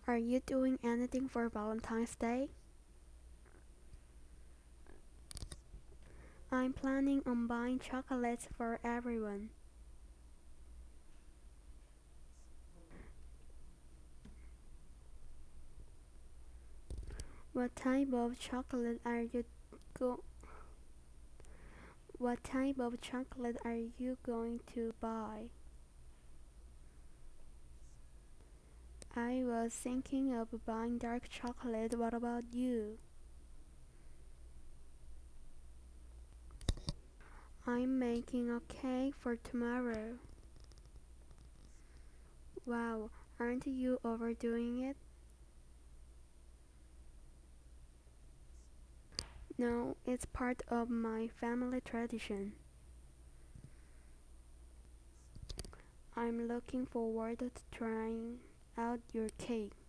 Are you doing anything for Valentine's Day? I'm planning on buying chocolates for everyone. What type of chocolate are you go What type of chocolate are you going to buy? I was thinking of buying dark chocolate. What about you? I'm making a cake for tomorrow. Wow, aren't you overdoing it? No, it's part of my family tradition. I'm looking forward to trying out your cake.